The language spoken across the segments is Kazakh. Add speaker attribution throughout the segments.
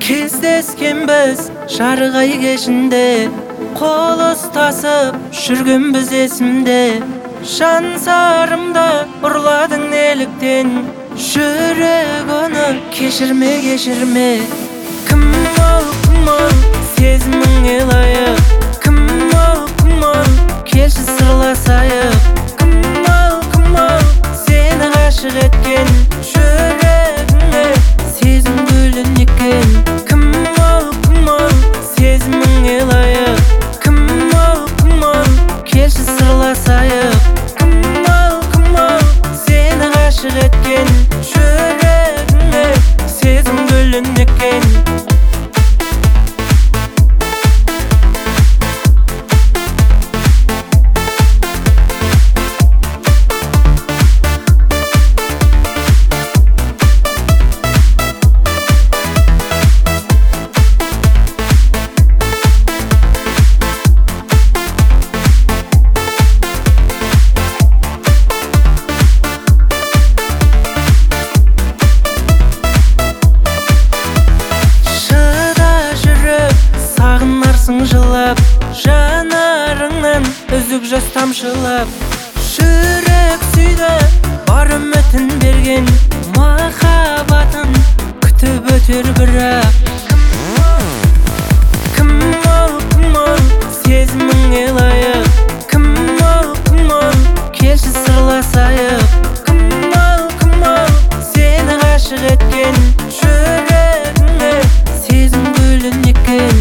Speaker 1: Кездескенбіз жарғай кешінде, қол ұстасып жүргенбіз есімде. Жан сарымда ұрладың неліктен, жүрек оны кешірме. Кім ол, сезіміңе лайық. Кім ол, келші сырласайық. Кім ол, сені ғашық еткен, жүрегіңе сезім гүлін еккен. Кім ол, сезіміңе лайық. Кім ол, келші сырласайық. Кім ол, сені ғашық еткен, жүрегіңе сезім гүлін еккен. Жылап, жанарыңнан үзік жас тамшылап, жүрек сүйді, бар үмітін берген, махаббатын күтіп өтер бірақ. Кім ол, сезіміңе лайық. Кім ол, келші сырласайық. Кім ол, сені ғашық еткен, жүрегіңе сезім гүлін еккен.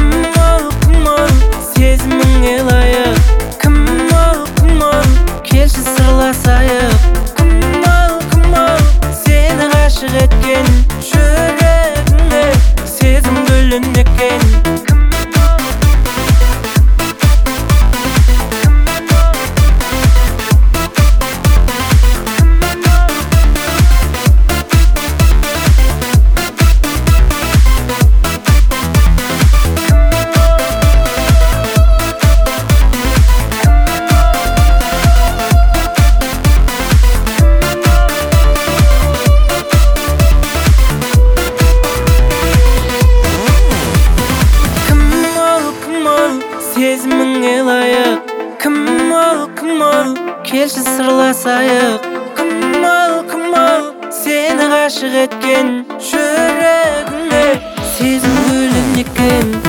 Speaker 1: Сезіміңе лайық. Кім ол, келші сырласайық. Кім ол, сені ғашық еткен, жүрегіңе сезім гүлін еккен. Сезіміңе лайық. Кім ол, келші сырласайық. Кім ол, сені ғашық еткен, жүрегіңе сезім гүлін еккен.